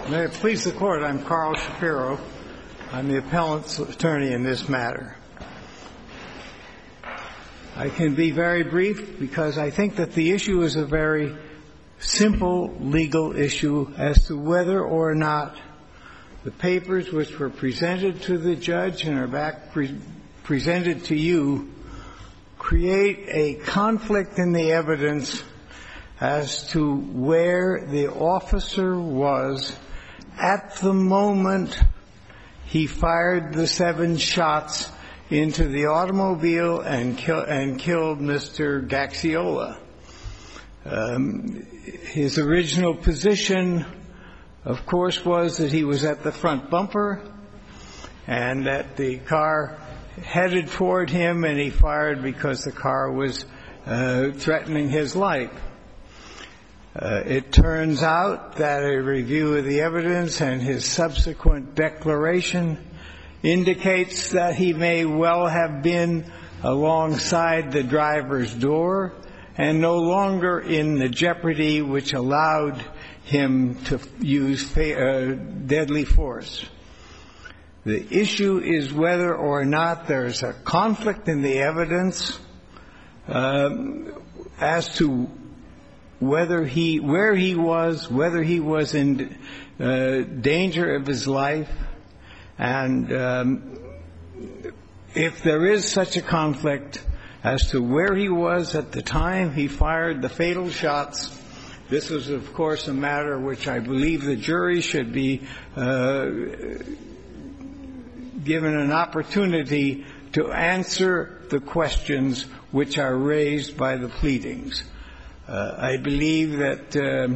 May it please the Court, I'm Carl Shapiro. I'm the appellant's attorney in this matter. I can be very brief because I think that the issue is a very simple legal issue as to whether or not the papers which were presented to the judge and are back presented to you create a conflict in the evidence as to where the officer was at the moment he fired the 7 shots into the automobile and killed Mr. Gaxiola. His original position, of course, was that he was at the front bumper and that the car headed toward him and he fired because the car was threatening his life. It turns out that a review of the evidence and his subsequent declaration indicates that he may well have been alongside the driver's door and no longer in the jeopardy which allowed him to use deadly force. The issue is whether or not there's a conflict in the evidence as to whether where he was, whether he was in danger of his life, and if there is such a conflict as to where he was at the time he fired the fatal shots. This is, of course, a matter which I believe the jury should be given an opportunity to answer the questions which are raised by the pleadings. I believe that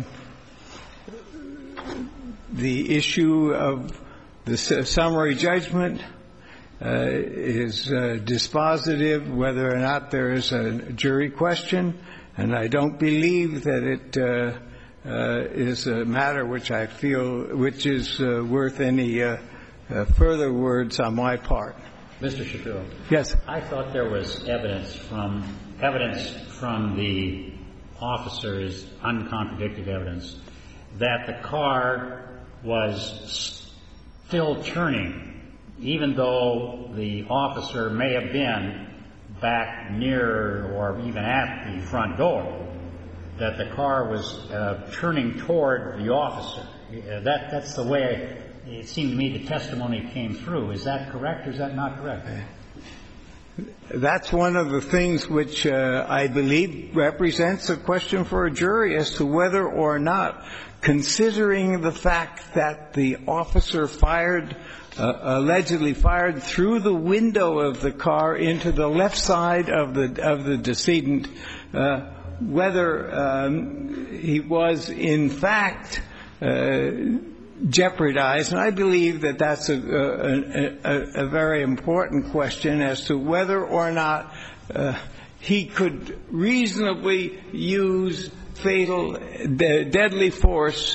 the issue of the summary judgment is dispositive whether or not there is a jury question, and I don't believe that it is a matter which I feel which is worth any further words on my part. Mr. Shapiro. Yes. I thought there was evidence from the officers, uncontradicted evidence, that the car was still turning, even though the officer may have been back near or even at the front door, that the car was turning toward the officer. That's the way it seemed to me the testimony came through. Is that correct or is that not correct? That's one of the things which I believe represents a question for a jury as to whether or not, considering the fact that the officer allegedly fired through the window of the car into the left side of the decedent, whether he was in fact jeopardized. And I believe that that's a very important question as to whether or not he could reasonably use deadly force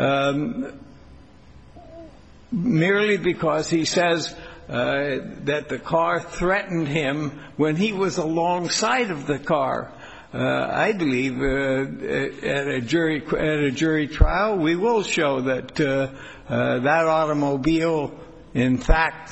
merely because he says that the car threatened him when he was alongside of the car. I believe at a jury trial we will show that that automobile in fact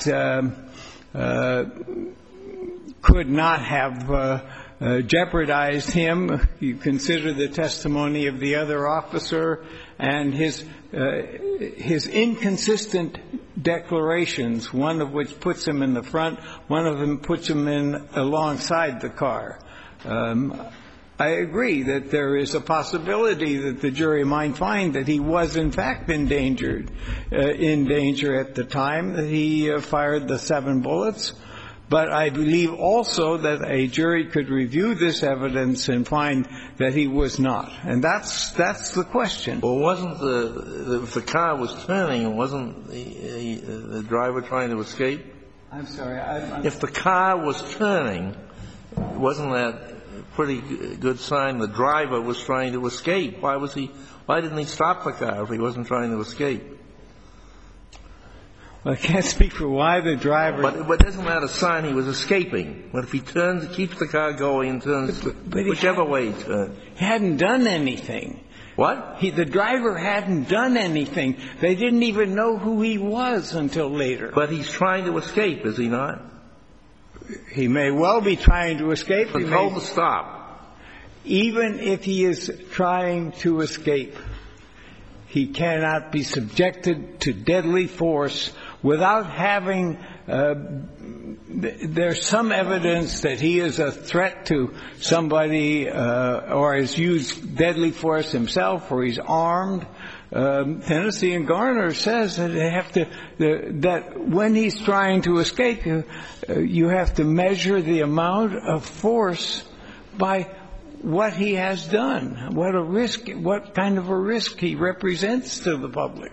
could not have jeopardized him. You consider the testimony of the other officer and his inconsistent declarations, one of which puts him in the front, one of them puts him in alongside the car. I agree that there is a possibility that the jury might find that he was in fact in danger at the time that he fired the 7 bullets. But I believe also that a jury could review this evidence and find that he was not. And that's the question. Well, if the car was turning, wasn't the driver trying to escape? I'm sorry. If the car was turning, wasn't that a pretty good sign the driver was trying to escape? Why didn't he stop the car if he wasn't trying to escape? Well, I can't speak for why the driver... But isn't that a sign he was escaping? But if he turns, keeps the car going and turns whichever way he turns. He hadn't done anything. What? The driver hadn't done anything. They didn't even know who he was until later. But he's trying to escape, is he not? He may well be trying to escape. But told him to stop. Even if he is trying to escape, he cannot be subjected to deadly force without having there's some evidence that he is a threat to somebody or has used deadly force himself or he's armed. Tennessee and Garner says that they have to that when he's trying to escape, you have to measure the amount of force by what he has done, what kind of a risk he represents to the public.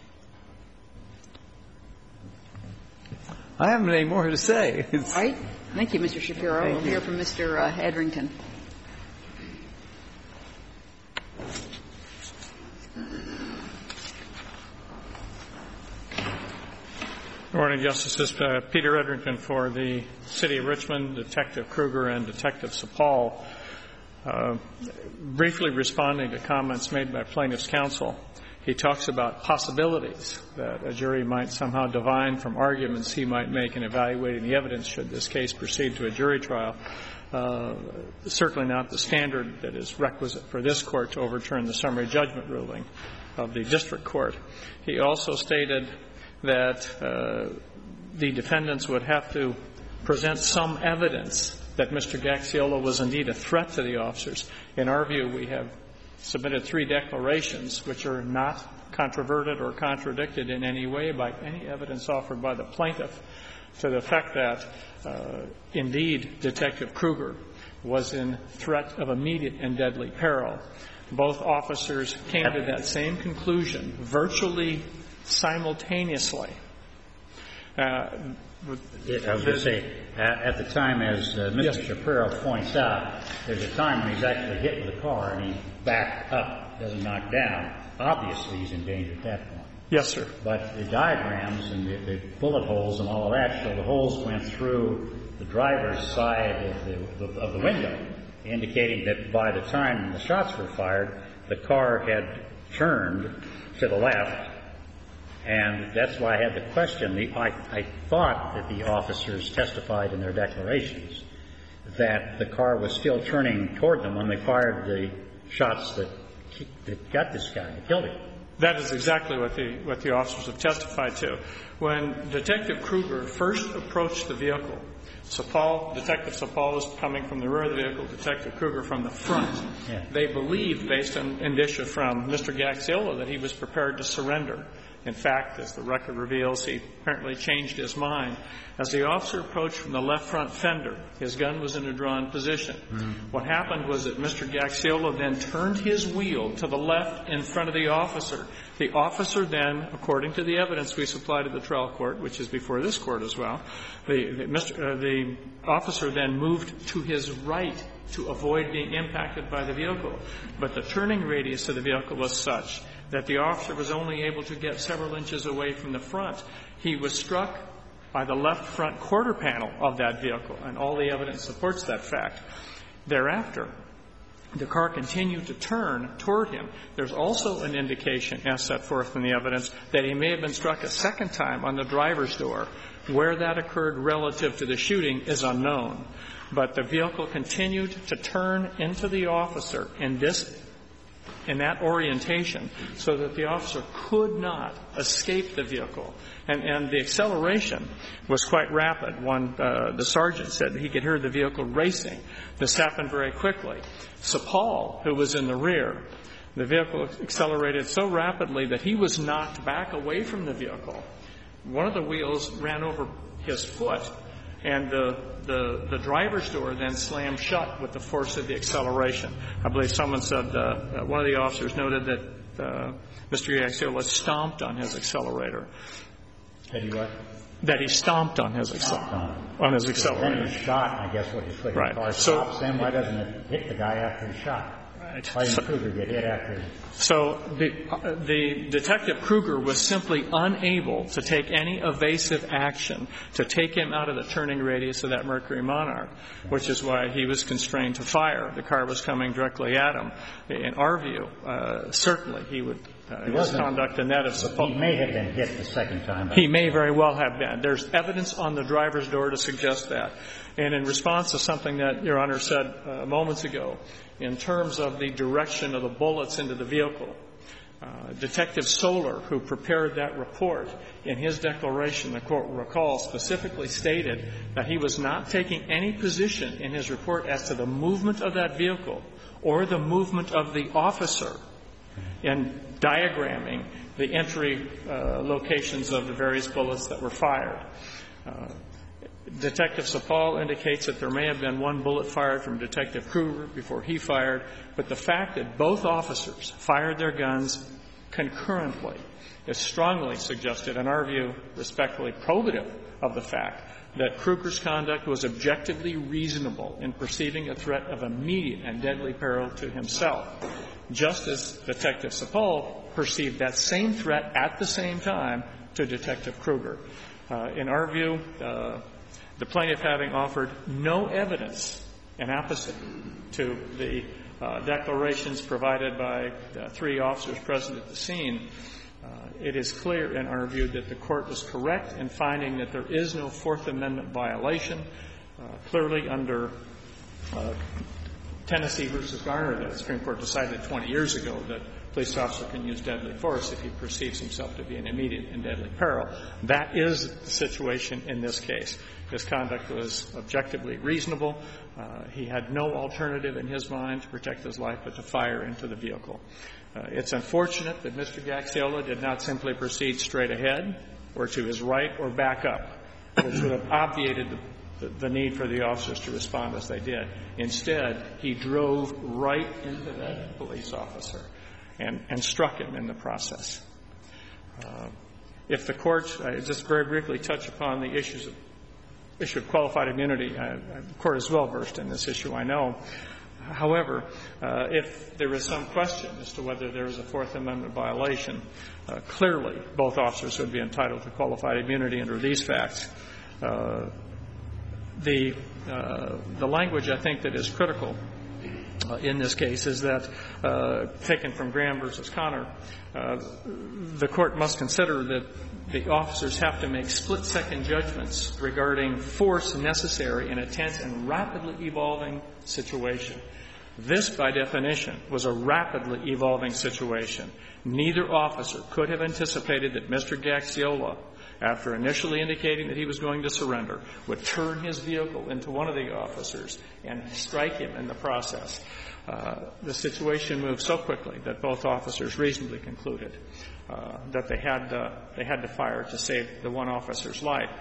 I haven't any more to say. All right. Thank you, Mr. Shapiro. We'll hear from Mr. Edrington. Good morning, Justices. Peter Edrington for the City of Richmond, Detective Kruger and Detective Sapal. Briefly responding to comments made by plaintiff's counsel, he talks about possibilities that a jury might somehow divine from arguments he might make in evaluating the evidence should this case proceed to a jury trial. Certainly not the standard that is requisite for this Court to overturn the summary judgment ruling of the district court. He also stated that the defendants would have to present some evidence that Mr. Gaxiola was indeed a threat to the officers. In our view, we have submitted 3 declarations which are not controverted or contradicted in any way by any evidence offered by the plaintiff to the effect that, indeed, Detective Kruger was in threat of immediate and deadly peril. Both officers came to that same conclusion virtually simultaneously. I was going to say, at the time, as Mr. Shapiro points out, there's a time when he's actually hit with a car and he's back up, doesn't knock down. Obviously, he's in danger at that point. Yes, sir. But the diagrams and the bullet holes and all of that show the holes went through the driver's side of the window, indicating that by the time the shots were fired, the car had turned to the left. And that's why I had the question. I thought that the officers testified in their declarations that the car was still turning toward them when they fired the shots that got this guy and killed him. That is exactly what the officers have testified to. When Detective Kruger first approached the vehicle, Detective Sapal was coming from the rear of the vehicle, Detective Kruger from the front. Yeah. They believed, based on indicia from Mr. Gaxiola, that he was prepared to surrender. In fact, as the record reveals, he apparently changed his mind. As the officer approached from the left front fender, his gun was in a drawn position. Mm-hmm. What happened was that Mr. Gaxiola then turned his wheel to the left in front of the officer. The officer then, according to the evidence we supplied to the trial court, which is before this court as well, the officer then moved to his right to avoid being impacted by the vehicle. But the turning radius of the vehicle was such that the officer was only able to get several inches away from the front. He was struck by the left front quarter panel of that vehicle, and all the evidence supports that fact. Thereafter, the car continued to turn toward him. There's also an indication, as set forth in the evidence, that he may have been struck a second time on the driver's door. Where that occurred relative to the shooting is unknown. But the vehicle continued to turn into the officer in that orientation so that the officer could not escape the vehicle. And the acceleration was quite rapid. The sergeant said that he could hear the vehicle racing. This happened very quickly. Sapal, who was in the rear, the vehicle accelerated so rapidly that he was knocked back away from the vehicle. One of the wheels ran over his foot, and the driver's door then slammed shut with the force of the acceleration. I believe someone said, one of the officers noted that Mr. Gaxiola stomped on his accelerator. That he what? That he stomped on his accelerator. Then he was shot, I guess, what his foot. Right. The car stops, then why doesn't it hit the guy after he's shot? Right. Why didn't Kruger get hit after? So the Detective Kruger was simply unable to take any evasive action to take him out of the turning radius of that Mercury Monarch, which is why he was constrained to fire. The car was coming directly at him. In our view, certainly he would his conduct in that of Sepulveda. He may have been hit the second time. He may very well have been. There's evidence on the driver's door to suggest that. And in response to something that Your Honor said moments ago, in terms of the direction of the bullets into the vehicle, Detective Soler, who prepared that report, in his declaration, the Court will recall, specifically stated that he was not taking any position in his report as to the movement of that vehicle or the movement of the officer in diagramming the entry locations of the various bullets that were fired. Detective Sapal indicates that there may have been one bullet fired from Detective Kruger before he fired, but the fact that both officers fired their guns concurrently is strongly suggested, in our view, respectfully probative of the fact that Kruger's conduct was objectively reasonable in perceiving a threat of immediate and deadly peril to himself, just as Detective Sapal perceived that same threat at the same time to Detective Kruger. In our view, the plaintiff, having offered no evidence in opposite to the declarations provided by the three officers present at the scene, it is clear in our view that the Court was correct in finding that there is no Fourth Amendment violation. Clearly, under Tennessee v. Garner, the Supreme Court decided 20 years ago that a police officer can use deadly force if he perceives himself to be in immediate and deadly peril. That is the situation in this case. His conduct was objectively reasonable. He had no alternative in his mind to protect his life but to fire into the vehicle. It's unfortunate that Mr. Gaxiola did not simply proceed straight ahead or to his right or back up, which would have obviated the need for the officers to respond as they did. Instead, he drove right into that police officer and struck him in the process. If the Court, just very briefly touch upon the issue of qualified immunity. The Court is well versed in this issue, I know. However, if there is some question as to whether there is a Fourth Amendment violation, clearly both officers would be entitled to qualified immunity under these facts. The language, I think, that is critical in this case is that, taken from Graham v. Connor, the Court must consider that the officers have to make split-second judgments regarding force necessary in a tense and rapidly evolving situation. This, by definition, was a rapidly evolving situation. Neither officer could have anticipated that Mr. Gaxiola, after initially indicating that he was going to surrender, would turn his vehicle into one of the officers and strike him in the process. The situation moved so quickly that both officers reasonably concluded that they had to fire to save the one officer's life.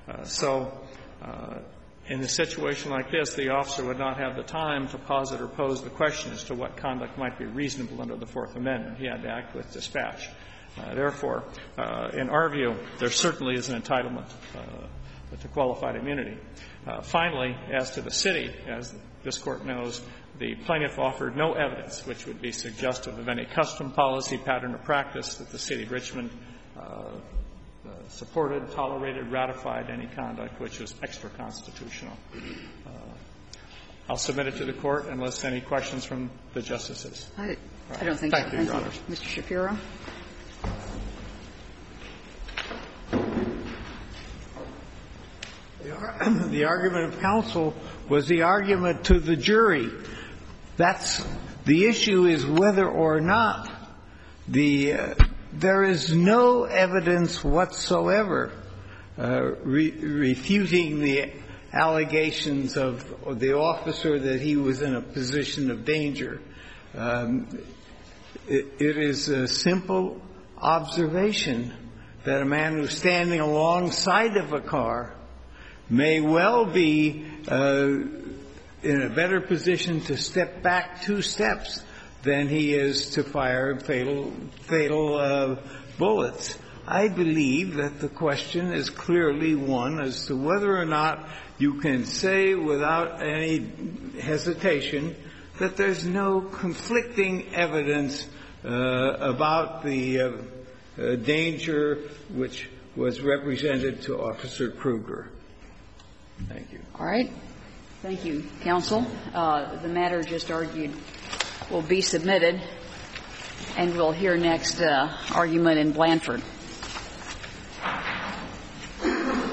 In a situation like this, the officer would not have the time to posit or pose the question as to what conduct might be reasonable under the Fourth Amendment. He had to act with dispatch. Therefore, in our view, there certainly is an entitlement to qualified immunity. Finally, as to the city, as this Court knows, the plaintiff offered no evidence which would be suggestive of any custom, policy, pattern, or practice that the City of Richmond supported, tolerated, ratified any conduct which was extra-constitutional. I'll submit it to the Court unless any questions from the Justices. I don't think so. Thank you, Your Honors. Mr. Shapiro. The argument of counsel was the argument to the jury. The issue is whether or not there is no evidence whatsoever refuting the allegations of the officer that he was in a position of danger. It is a simple observation that a man who's standing alongside of a car may well be in a better position to step back 2 steps than he is to fire fatal bullets. I believe that the question is clearly one as to whether or not you can say without any hesitation that there's no conflicting evidence about the danger which was represented to Officer Kruger. Thank you. All right. Thank you, counsel. The matter just argued will be submitted, and we'll hear next argument in Blanford.